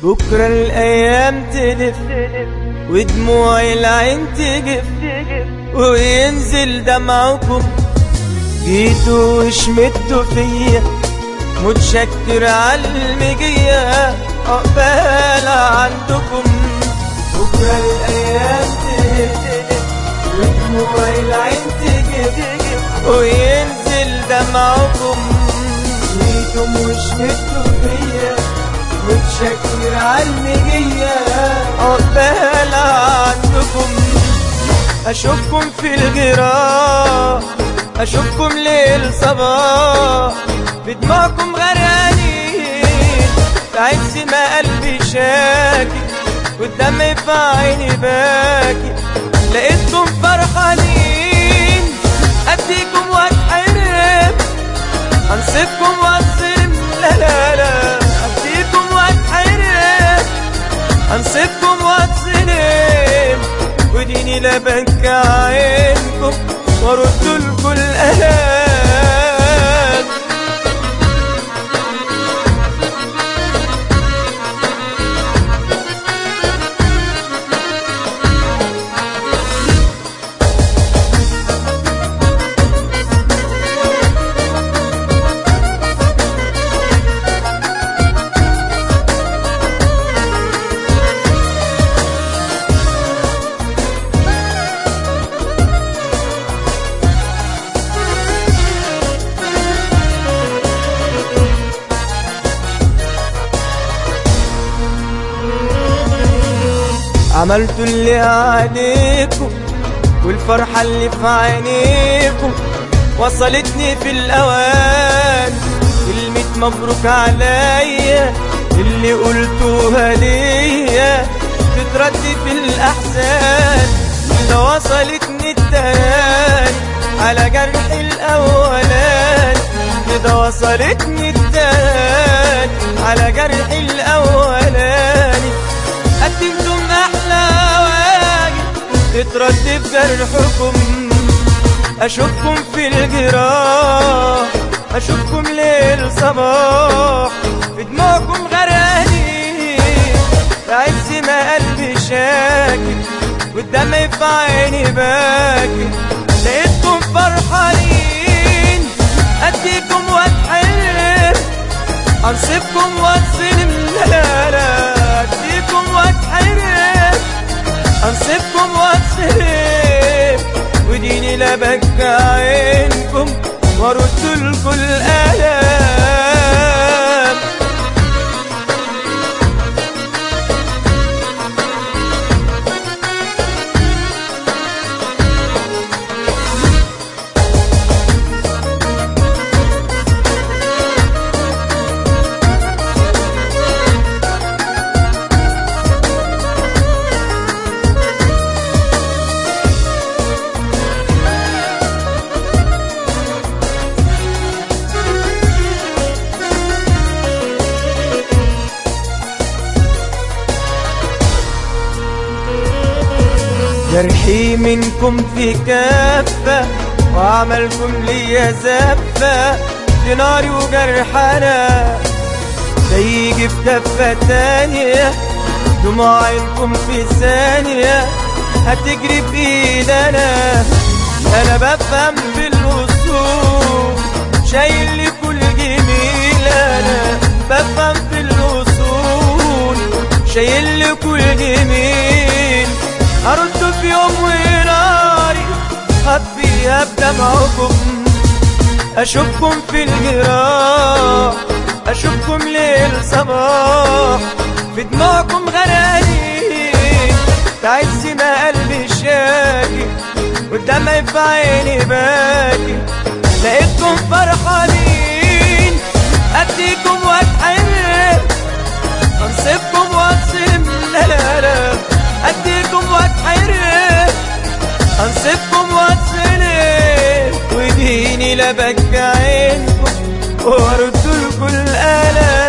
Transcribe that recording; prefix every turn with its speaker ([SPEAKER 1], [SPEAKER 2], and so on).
[SPEAKER 1] بكرة الأيام تلف ودموع العين تجف وينزل دمعكم. جيتوا وشمتوا فيا متشكر عالمجية عقبال عندكم. بكرة الأيام تلف ودموع العين تجف وينزل دمعكم. جيتوا وشمتوا فيا متشكر عالمجية عقبال عندكم. أشوفكم في الجراح أشوفكم ليل صباح بدموعكم غرقانين تعز ما قلبي شاكي والدم في عيني باكي. لقيتكم فرحانين أديكم وأتحرم أنصفكم وأتصرم. لا لا لا أديكم وأتحرم أنصفكم وأتصرم وديني لا بكى عينكم وارد لكم الألام. عملتوا اللي عليكم والفرحة اللي في عينيكم وصلتني في الأوان. كلمة مبروك عليا اللي قلتوها ليا تترد في الأحزان. ده وصلتني التاني على جرح الأولان. ده وصلتني التاني على جرح الأولاني. قدمتم أحلى واجب تترد في جرحكم. أشوفكم في الجراح أشوفكم ليل صباح بدموعكم غرقانين بعز ما قلبي شاكي والدم في عيني باكي. لقيتكم فرحانين أديكم وأتحرم أنصفكم وأتصرم. لا لا أديكم وأتحرم أنصفكم وأتصرم وديني لا بكى عينكم وارد لكم الألام. جرحي منكم في كفة وعملكم ليا زفة في ناري وجرحنا سيجي في كفة تانية. دموع عينكم في ثانية هتجري بإيدنا. أنا بفهم في الوصول شايل لي كل جميل. أنا بفهم في الوصول شايل لي كل جميل. هرد في يوم وناري هطفيها بدمعكم. أشوفكم في الجراح أشوفكم ليل صباح بدموعكم غرقانين تعز ما قلبي شاكي والدمع في عيني باكي. لقيتكم فرحانين أديكم وأتحرم أنصفكم وأتصرم. لا لا لا أديكم وأتحرم أنصفكم وأتصرم وديني لا بكى عينكم وارد لكم الألام.